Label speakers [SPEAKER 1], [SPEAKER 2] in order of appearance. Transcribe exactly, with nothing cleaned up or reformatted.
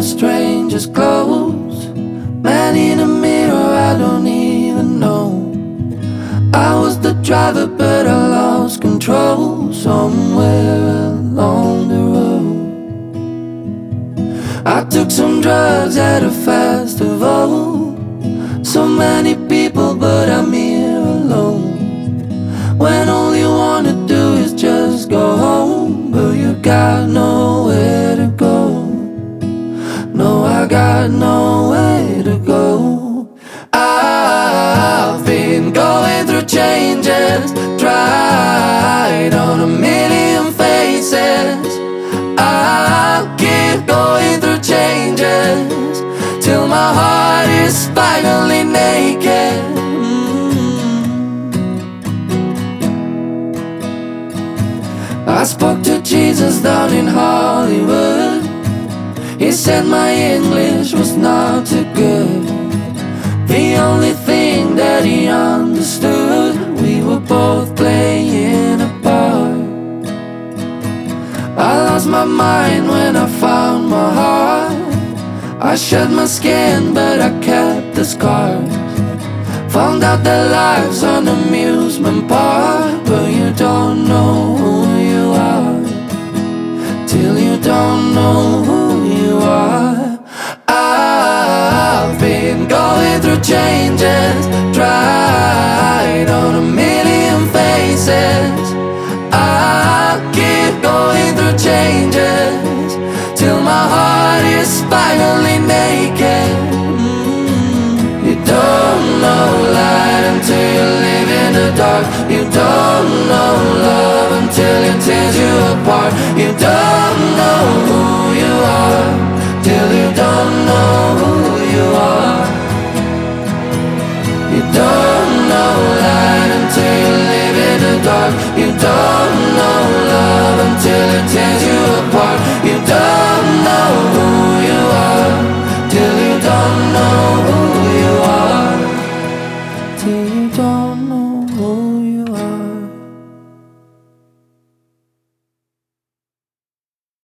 [SPEAKER 1] the strangest clothes. Man in a mirror, I don't even know. I was the driver, but I lost control somewhere along the road. I took some drugs at a festival. So many people, but I'm here alone. When all you wanna do is just go home, but you got nowhere to go. No, I got nowhere to go. I've been going through changes, tried on a million faces. I'll keep going through changes till my heart is finally naked. I spoke to Jesus down in Hollywood. He said my English was not too good. The only thing that he understood, we were both playing a part. I lost my mind when I found my heart. I shed my skin, but I kept the scars. Found out that life's an amusement park, but you don't know who you are till you don't know who you are. I've been going through changes, tried on a million faces. I'll keep going through changes till my heart is finally naked. You don't know light until you live in the dark. You don't know love until it tears you apart. You don't know who you are till you don't know who you are. You don't know light until you live in the dark. You